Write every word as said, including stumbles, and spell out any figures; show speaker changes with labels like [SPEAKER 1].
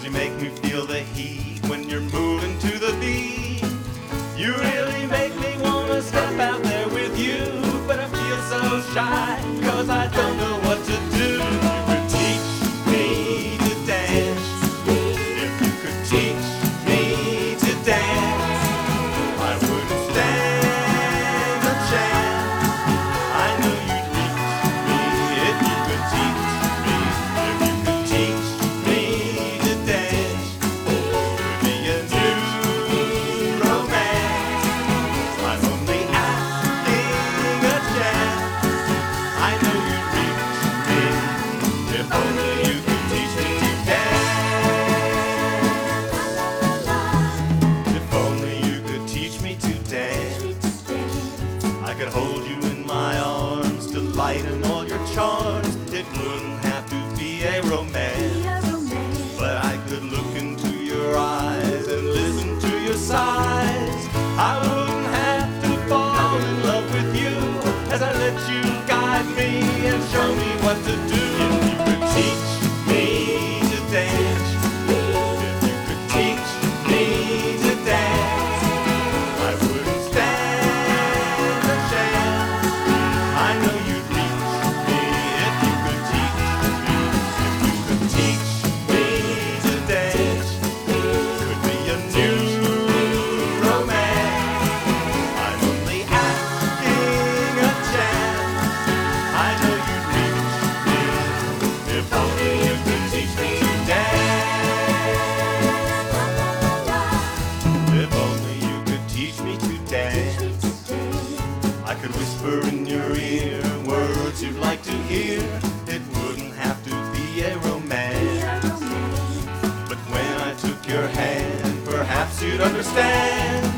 [SPEAKER 1] 'Cause you make me feel the heat when you're moving to the beat. You really make me wanna step out there with you, but I feel so shy 'cause I don't know what to do. You could teach me to dance. If you could teach me to dance, I wouldn't stand a chance. I know you'd reach me if you could teach me. If you could teach me to dance, could be a new romance. I'm only asking a chance. I know you'd reach me if only you could teach me to dance. If only you could teach me to dance, I could hold you in my arms to lighten all your charms. It wouldn't have to be a romance, but I could look into your eyes and listen to your sighs. I wouldn't have to fall in love with you as I let you guide me and show me what to do. If you could teach me to dance, if you could teach me to dance, I wouldn't stand a chance. I know you'd reach me if you could teach me. If you could teach me to dance, could be a new romance. I'm only asking a chance. I know you'd reach me if only you could teach me to dance. If only you could teach me to dance, I could whisper in your ear words you'd like to hear. It wouldn't have to be a romance, but when I took your hand, perhaps you'd understand.